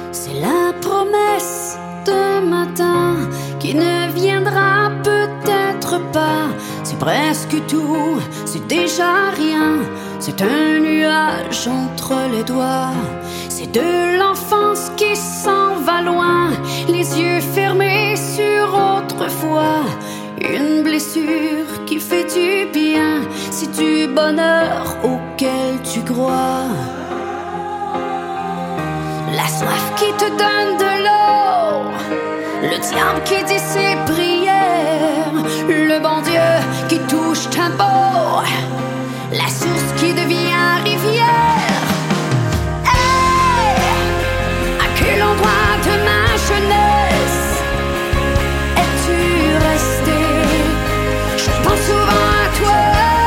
C'est la promesse d'un matin qui ne viendra peut-être pas. C'est presque tout, c'est déjà rien. C'est un nuage entre les doigts. C'est de l'enfance qui s'en va loin, les yeux fermés sur autrefois. Une blessure qui fait du bien, c'est du bonheur auquel tu crois. La soif qui te donne de l'eau, le diable qui dit ses prières, le bon Dieu qui touche ta peau, la source qui devient rivière. Hey! À quel endroit de ma jeunesse es-tu resté? Je pense souvent à toi.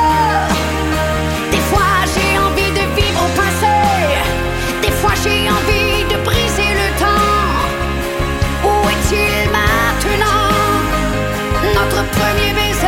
Des fois j'ai envie de vivre au passé, des fois j'ai envie de briser le temps. Où est-il maintenant, notre premier baiser?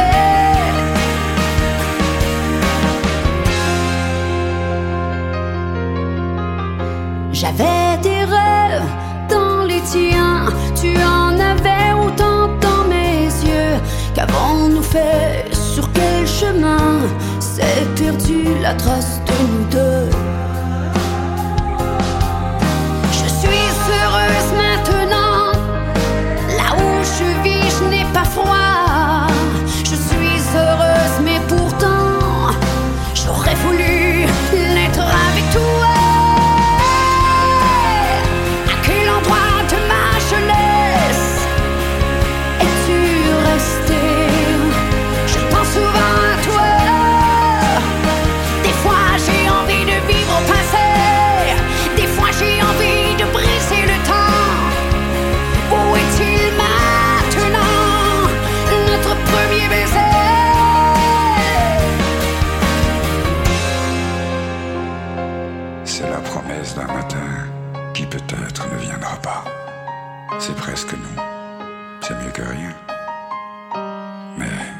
J'avais des rêves dans les tiens, tu en avais autant dans mes yeux. Qu'avons-nous fait, sur quel chemin s'est perdue la trace de nous deux? Je suis heureuse maintenant, là où je vis je n'ai pas froid. Je suis heureuse mais pourtant j'aurais voulu l'être avec toi. C'est la promesse d'un matin qui peut-être ne viendra pas. C'est presque nous, c'est mieux que rien. Mais